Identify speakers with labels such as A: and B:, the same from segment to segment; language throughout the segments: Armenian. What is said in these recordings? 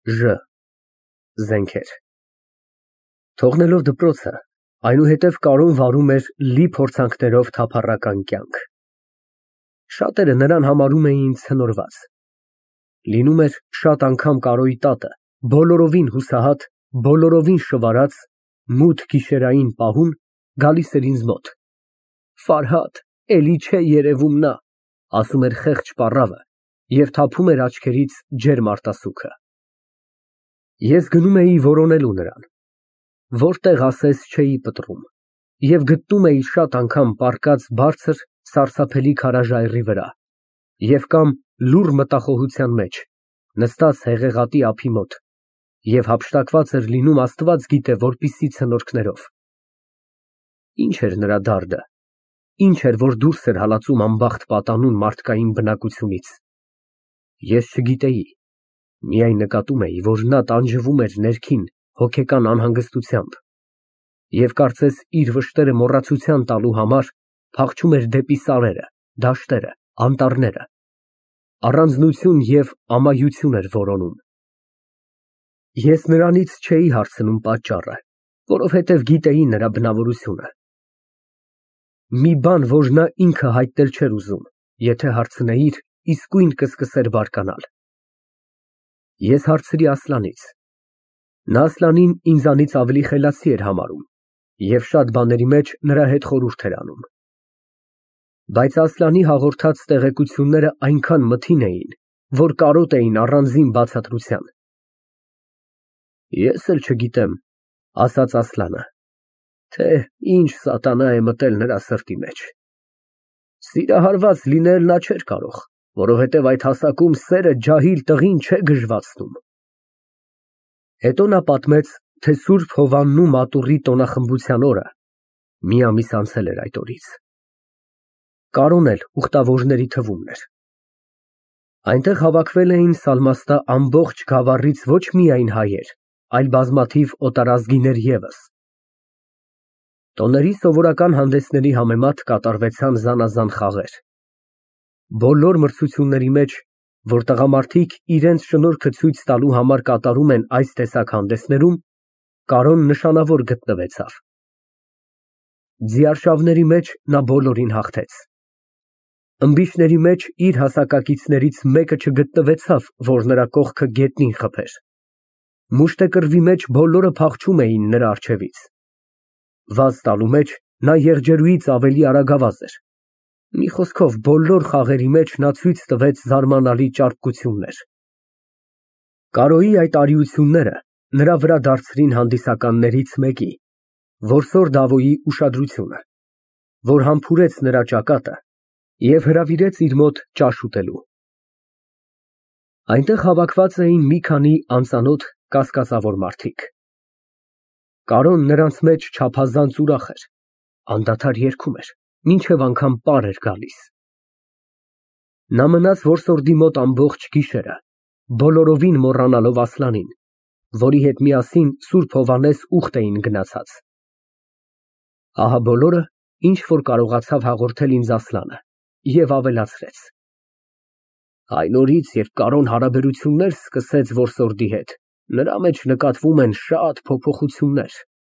A: Ժ. Զենքեր։ Թողնելով դպրոցը, այնուհետև Կարոն վարում էր լի փորձանքներով թափառական կյանք։ Շատերը նրան համարում էին ցնորված։ Լինում էր շատ անգամ Կարոյի տատը բոլորովին հուսահատ, բոլորովին շվարած, մութ գիշերային պահուն գալիս էր ինձ մոտ։ Ֆարհադ, էլի չէ երևում նա, ասում էր խեղճ պառավը և թափում էր աչքերից ջերմ արտասուքը։ Ես գնում էի որոնելու նրան։ Որտեղ ասես չէի պտռում և գտնում էի շատ անգամ պառկած բարձր, սարսափելի քարաժայռի վրա և կամ լուռ մտախոհության մեջ, նստած հեղեղատի ափի մոտ և հափշտակված էր լինում Աստված գիտե որպիսի ցնորքներով։ Ինչ էր նրա դարդը, ինչ էր, որ դուրս էր հալածում անբախտ պատանուն մարդկային բնակությունից։ Ես չգիտեի, միայն նկատում էի, որ նա տանջվում էր ներքին հոգեկան անհանգստությամբ և կարծես իր վշտերը մոռացության տալու համար փախչում էր դեպի սարերը, դաշտերը, անտառները, առանձնություն և ամայություն էր որոնում։ Ես նրանից չէի հարցնում պատճառը, որովհետև գիտեի նրա բնավորությունը։ Մի բան, որ նա ինքը հայտնել չէր ուզում, եթե հարցնեիր, իսկույն կսկսեր բարկանալ։ Ես հարցրի Ասլանից։ Նա Ասլանին ինձանից ավելի խելացի էր համարում և շատ բաների մեջ նրա հետ խորհուրդ էր անում։ Բայց Ասլանի հաղորդած տեղեկությունները այնքան մթին էին, որ կարոտ էին առանձին բացատրության։ Ես էլ չգիտեմ, ասաց Ասլանը, թե ինչ սատանա է մտել նրա սրտի մեջ։ Սիրահարված լինել նա չէր կարող, որովհետև այդ հասակում սերը ջահիլ տղին չէ գժվացնում։ Հետո նա պատմեց, թե Սուրբ Հովվաննու մատուռի տոնախմբության օրը մի ամիս անցել էր այդ օրից։ Կարոն էլ ուխտավորների թվում էր։ Այնտեղ հավաքվել էին Սալմաստա ամբողջ գավառից ոչ միայն հայեր, այլ բազմաթիվ օտարազգիներ ևս։ Տոների սովորական հանդեսների համեմատ կատարվեցան զանազան խաղեր։ Բոլոր մրցությունների մեջ, որ տղամարդիկ իրենց շնորհքը ցույց տալու համար կատարում են այս տեսակ հանդեսներում, Կարոն նշանավոր գտնվեցավ։ Ձիարշավների մեջ նա բոլորին հաղթեց։ Ըմբիշների մեջ իր հասակակիցներից մեկը չգտնվեցավ, որ նրա կողքը գետնին խփեր։ Մուշտեկրվի մեջ բոլորը փախչում էին նրա առջևից։ Վազ տալու մեջ նա եղջերուից ավելի արագավազ էր։ Մի խոսքով, բոլոր խաղերի մեջ նա ցույց տվեց զարմանալի ճարպկություններ։ Կարոյի այդ արիությունները նրա վրա դարձրին հանդիսականներից մեկի, որսոր Դավոյի ուշադրությունը, որ համբուրեց նրա ճակատը և հրավիրեց իր մոտ ճաշ ուտելու։ Այնտեղ հավաքված էին մի քանի անծանոթ կասկածավոր մարդիկ։ Կարոն նրանց մեջ չափազանց ուրախ էր, անդադար երգում էր, մինչև անգամ պար էր գալիս։ Նա մնաց որսորդի մոտ ամբողջ գիշերը, բոլորովին մոռանալով Ասլանին, որի հետ միասին Սուրբ Հովհաննես ուխտ էին գնացած։ Ահա բոլորը, ինչ որ կարողացավ հաղորդել ինձ Ասլանը, և ավելացրեց. Այն օրից, երբ Կարոն հարաբերություններ սկսեց որսորդի հետ, նրա մեջ նկատվում են շատ փոփոխություններ։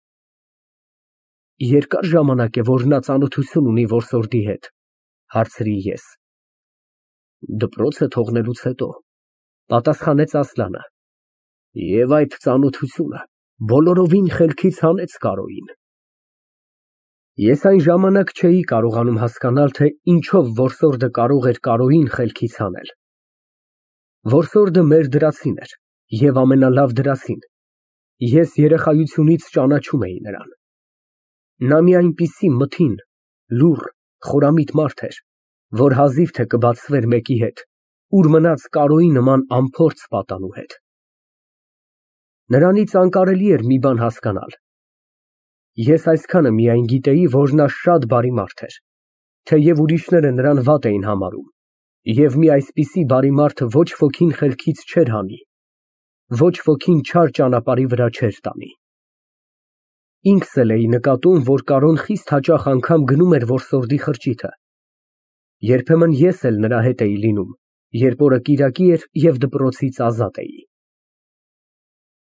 A: Երկար ժամանակ է, որ նա ծանոթություն ունի որսորդի հետ, հարցրի ես։ Դպրոցը թողնելուց հետո, պատասխանեց Ասլանը, և այդ ծանոթությունը բոլորովին խելքից հանեց Կարոյին։ Ես այն ժամանակ չէի կարողանում հասկանալ, թե ինչով որսորդը կարող էր Կարոյին խելքից հանել։ Որսորդը մեր դրացին էր և ամենալավ դրասին։ Ես երեխայությունից ճանաչում էի նրան։ Նա մի այնպիսի մթին, լուռ, խորամիտ մարդ էր, որ հազիվ թե կբացվեր մեկի հետ, ուր մնաց Կարոյի նման անփորձ պատանու հետ։ Նրանից անկարելի էր մի բան հասկանալ։ Ես այսքանը միայն գիտեի, որ նա շատ բարի մարդ էր, թեև ուրիշները նրան վատ էին համարում, և մի այսպիսի բարի մարդը ոչ ոքին խելքից չէր հանի, ոչ ոքին չար ճանապարհի վրա չէր տանի։ Ինքս էլ էի նկատում, որ Կարոն խիստ հաճախ անգամ գնում էր որսորդի խրճիթը։ Երբեմն ես էլ նրա հետ էի լինում, երբ օրը կիրակի էր և դպրոցից ազատ էի։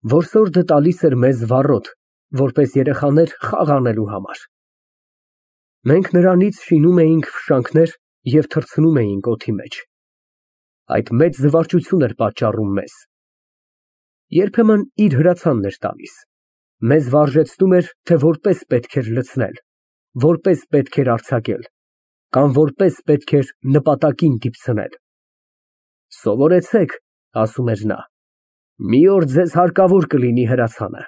A: Որսորդը տալիս էր մեզ վառոդ, որպես երեխաներ խաղ անելու համար։ Մենք նրանից շինում էինք ֆշանքներ և թռցնում էինք օդի մեջ։ Այդ մեծ զվարճություն էր պատճառում մեզ։ Երբեմն իր հրացանն էր տալիս, մեզ վարժեցնում էր, թե որպես պետք էր լցնել, որպես պետք էր արձակել, կամ որպես պետք էր նպատակին դիպցնել։ Սովորեցեք, ասում էր նա, մի օր ձեզ հարկավոր կլինի հրացանը։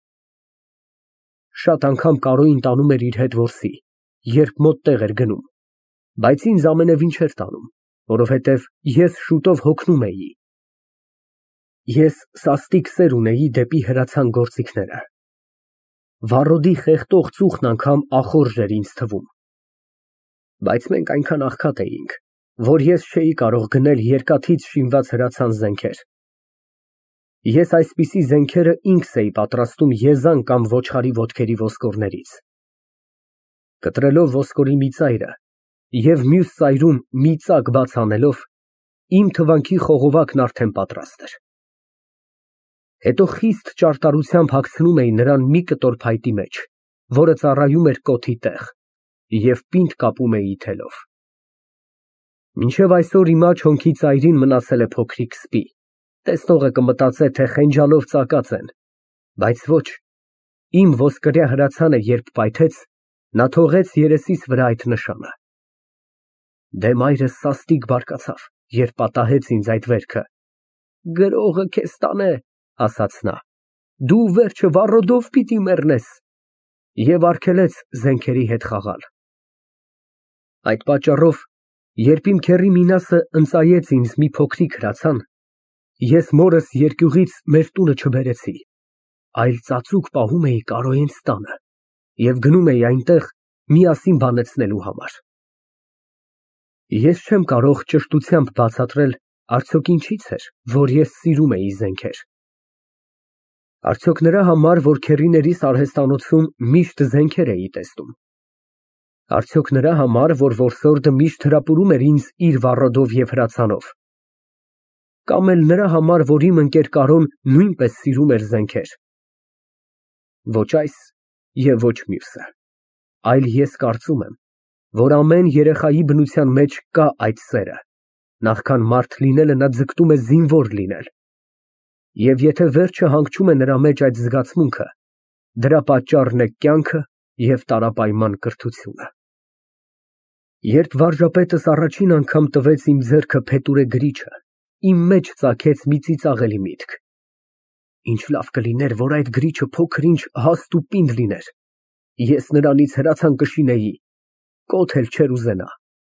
A: Շատ անգամ Կարոյին տանում էր իր հետ որսի, երբ մոտ տեղ էր գնում, բայց ինձ ամենևին չէր տանում, որովհետև ես շուտով հոգնում էի։ Ես սաստիկ սեր ունեի դեպի հրացան գործիքները։ Վառոդի խեղդող ծուխն անգամ ախորժ էր ինձ թվում։ Բայց մենք այնքան աղքատ էինք, որ ես չէի կարող գնել երկաթից շինված հրացան զենքեր։ Ես այսպիսի զենքերը ինքս էի պատրաստում եզան կամ ոչխարի ոտքերի ոսկորներից։ Կտրելով ոսկորի մի ծայրը և մյուս ծայրում մի ծակ բաց անելով, իմ թվանքի խողովակն արդեն պատրաստ էր։ Հետո խիստ ճարտարությամբ հագցնում էի նրան մի կտոր փայտի մեջ, որը ծառայում էր կոթի տեղ, և պինդ կապում էի թելով։ Մինչև այսօր իմ աջ հոնքի ծայրին մնացել է փոքրիկ սպի, տեսնողը կմտածե, թե խենջալով ծակած են, բայց ոչ, իմ ոսկրյա հրացանը երբ պայթեց, նա թողեց երեսիս վրա այդ նշանը։ Դե մայրս սաստիկ բարկացավ, երբ պատահեց ինձ այդ վերքը։ Գրողը քեզ տանե, ասաց նա, դու վերջը վառոդով պիտի մեռնես, և արգելեց զենքերի հետ խաղալ։ Այդ պատճառով, երբ իմ քեռի Մինասը ընծայեց ինձ մի փոքրիկ հրացան, ես մորս երկյուղից մեր տունը չբերեցի, այլ ծածուկ պահում էի Կարոյենց տանը և գնում էի այնտեղ միասին բանեցնելու համար։ Ես չեմ կարող ճշտությամբ բացատրել, արդյոք ինչից էր, որ ես սիրում էի զենքեր։ Արդյոք նրա համար, որ քեռիներիս արհեստանոցում միշտ զենքեր էի տեսնում։ Արդյոք նրա համար, որ որսորդը միշտ հրապուրում էր ինձ իր վառոդով և հրացանով։ Կամ էլ նրա համար, որ իմ ընկեր Կարոն նույնպես սիրում էր զենքեր։ Ոչ այս և ոչ մյուսը, այլ ես կարծում եմ, որ ամեն երեխայի բնության մեջ կա այդ սերը, նախքան մարդ լինելը նա ձգտում է զինվոր լինել, և եթե վերջը հանգչում է նրա մեջ այդ զգացմունքը, դրա պատճառն է կյանքը և տարապայման կրթությունը։ Երբ վարժապետս առաջին անգամ տվեց իմ ձեռքը փետուրե գրիչը, իմ մեջ ծագեց մի ծիծաղելի միտք. ինչ լավ կլիներ, որ այդ գրիչը փոքր-ինչ հաստ ու պինդ լիներ, ես նրանից հրացան կշինեի, կոթ էլ չէր ուզենա։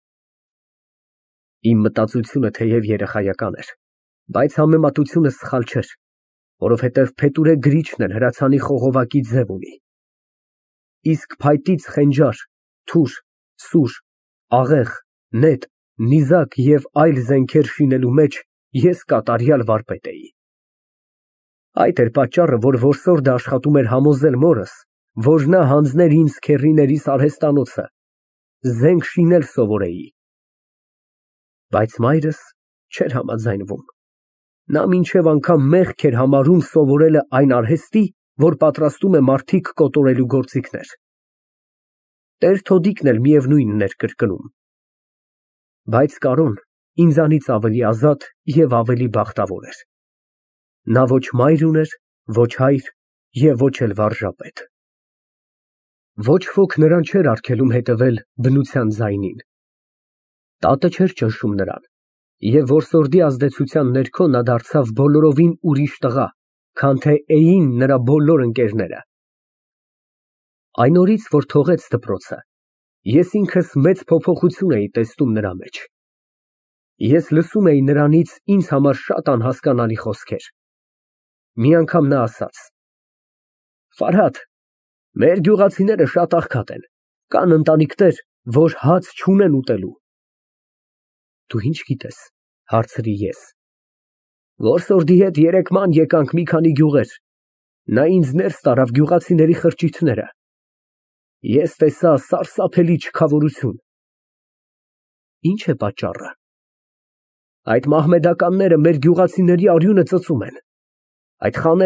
A: Իմ մտածությունը թեև երեխայական էր, բայց համեմատությունը սխալ չէր, որովհետև փետուրե գրիչն էլ հրացանի խողովակի ձև ունի։ Իսկ փայտից խենջար, թուր, սուր, աղեղ, նետ, նիզակ և այլ զենքեր շինելու մեջ ես կատարյալ վարպետ էի։ Այդ էր պատճառը, որ որսորդը աշխատում էր համոզել մորս, որ նա հանձներ ինձ քեռիներիս արհեստանոցը, զենք շինել սովորեի։ Բայց մայրս չէր համաձայնվում։ Նա մինչև անգամ մեղք էր համարում սովորելը այն արհեստի, որ պատրաստում է մարդիկ կոտորելու գործիքներ։ Տեր-թոդիկն էլ միևնույնն էր կրկնում։ Բայց Կարոն ինձանից ավելի ազատ և ավելի բախտավոր էր։ Նա ոչ մայր ուներ, ոչ հայր և ոչ էլ վարժապետ։ Ոչ ոք նրան չէր արգելում հետևել բնության ձայնին։ Տատը չէր ճնշում նրան, և որսորդի ազդեցության ներքո նա դարձավ բոլորովին ուրիշ տղա, քան թե էին նրա բոլոր ընկերները։ Այն օրից, որ թողեց դպրոցը, ես ինքս մեծ փոփոխություն էի տեսնում նրա մեջ։ Ես լսում էի նրանից ինձ համար շատ անհասկանալի խոսքեր։ Մի անգամ նա ասաց. «Ֆարհադ, մեր գյուղացիները շատ աղքատ են, կան ընտանիքներ, որ հաց չունեն ուտելու»։ Դու ի՞նչ գիտես, հարցրի ես։ Որսորդի հետ երեկման եկանք մի քանի գյուղեր, նա ինձ ներս տարավ գյուղացիների խրճիթները։ Ես տեսա սարսափելի չքավորություն։ Ի՞նչ է պատճառը։ Այդ մահմեդականները մեր գյուղացիների արյունը ծծում են։ Այդ խաները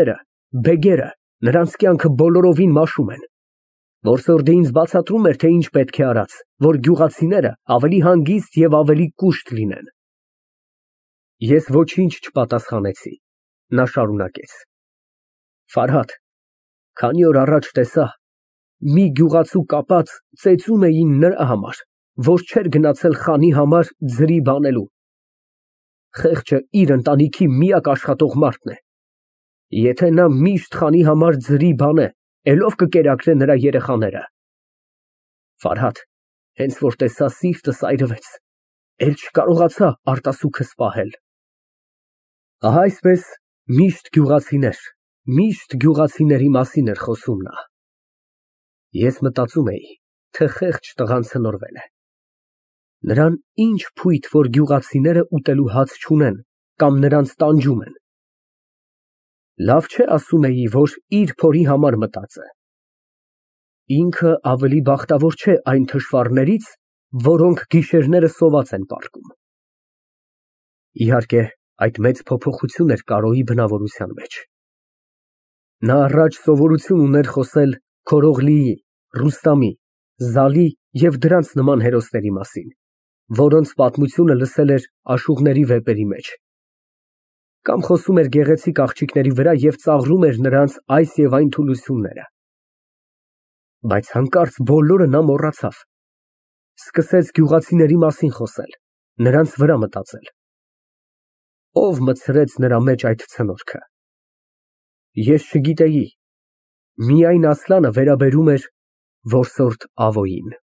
A: բեգերը նրանց կյանքը բոլորովին մաշում են։ Որսորդը ինձ բացատրում էր, թե ինչ պետք է արած, որ գյուղացիները ավելի հանգիստ և ավելի կուշտ լինեն։ Ես ոչինչ չպատասխանեցի։ Նա շարունակեց. Ֆարհադ, քանի օր առաջ տեսա, մի գյուղացու կապած ծեծում էին նրա համար, որ չէր գնացել խանի համար ձրի բանելու։ Խեղճը իր ընտանիքի միակ աշխատող մարդն է։ Եթե նա միշտ խանի համար ձրի բանե, էլով կկերակրե նրա երեխաները։ Ֆարհադ, հենց որ տեսա, սիրտս այրվեց, էլ չկարողացա արտասուքս պահել։ Ահա այսպես միշտ գյուղացիների մասին էր խոսում նա։ Ես մտածում էի, թե խեղճ տղան ցնորվել է։ Նրան ինչ փույթ, որ գյուղացիները ուտելու հաց չունեն կամ նրանց տանջում են։ Լավ չէ, ասում էի, որ իր փորի համար մտածե։ Ինքը ավելի բախտավոր չէ այն թշվառներից, որոնք գիշերները սոված են պառկում։ Իհարկե, այդ մեծ փոփոխություն էր Կարոյի բնավորության մեջ։ Նա առաջ սովորություն ուներ խոսել Քորողլիի, Ռուստամի, Զալի և դրանց նման հերոսների մասին, որոնց պատմությունը լսել էր աշուղների վեպերի մեջ։ Կամ խոսում էր գեղեցիկ աղջիկների վրա և ծաղրում էր նրանց այս և այն թուլությունները։ Բայց հանկարծ բոլորը նա մոռացավ։ Սկսեց գյուղացիների մասին խոսել, նրանց վրա մտածել։ Ո՞վ մտցրեց նրա մեջ այդ ցնորքը։ Ես չգիտեի, միայն Ասլանը վերաբերում էր որսորդ Ավոյին։